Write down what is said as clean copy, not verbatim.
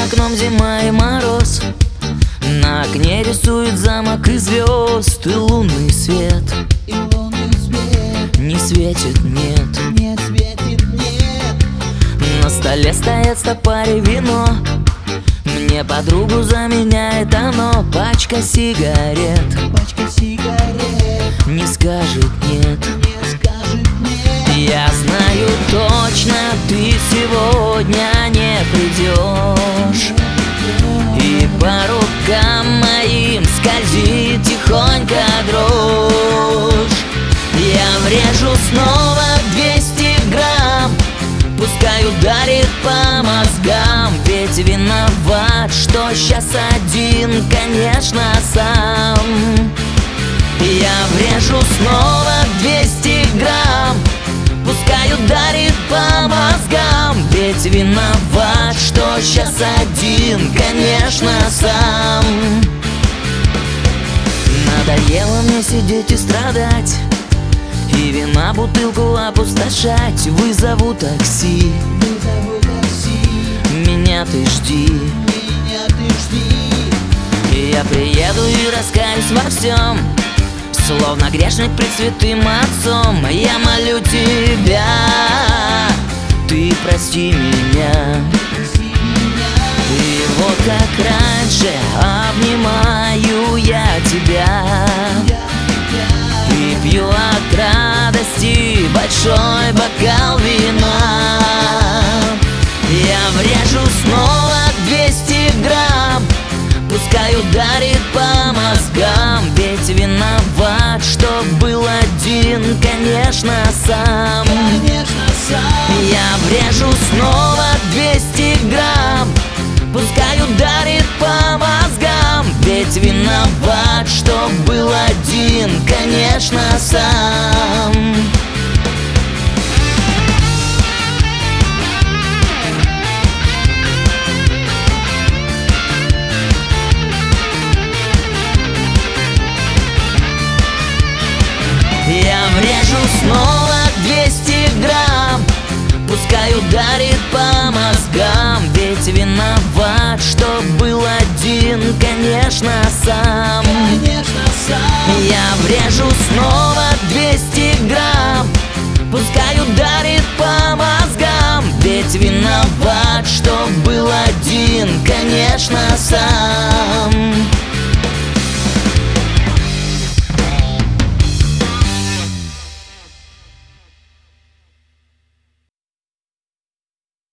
окном зима и мороз, на окне рисует замок из звезд и лунный свет. Не светит, нет, на столе стоят стопари вино. Мне подругу заменяет оно, пачка сигарет. Не скажет нет. Я знаю точно, ты сегодня не придешь, и по рукам моим скользит тихонько дрожь. Я врежу снова 200 грамм, пускай ударит по мозгам. Ведь виноват, что сейчас один, конечно, сам. Я врежу снова 200 грамм, пускай ударит по мозгам. Ведь виноват, что сейчас один, конечно, сам. Надоело мне сидеть и страдать, и вина бутылку опустошать. Вызову такси, меня ты жди. И я приеду и раскаюсь во всем, словно грешник пред святым отцом. Я молю тебя, ты прости меня. И вот как раньше обнимаю я тебя и пью от радости большой бокал вина. Я врежу снова 200 грамм, пускай ударит по мозгам. Ведь виноват, что был один, конечно, сам. Я врежу снова 200 грамм, пускай ударит по мозгам. Ведь виноват, что был один, конечно, сам. Я врежу снова 200 грамм, пускай ударит по мозгам. Ведь виноват, что был один, конечно, сам. Я врежу снова 200 грамм, пускай ударит по мозгам. Ведь виноват, что был один, конечно, сам.